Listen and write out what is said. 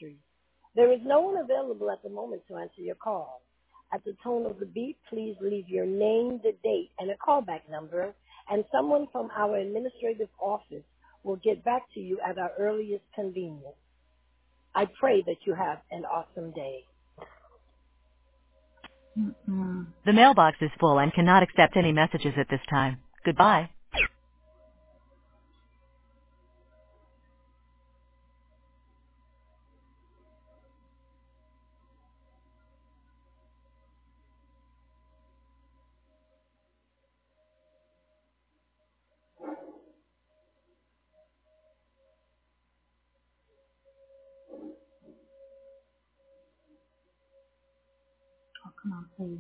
Ministries. There is no one available at the moment to answer your call. At the tone of the beep, please leave your name, the date, and a callback number, and someone from our administrative office will get back to you at our earliest convenience. I pray that you have an awesome day. The mailbox is full and cannot accept any messages at this time. Goodbye. Oh, come on, please.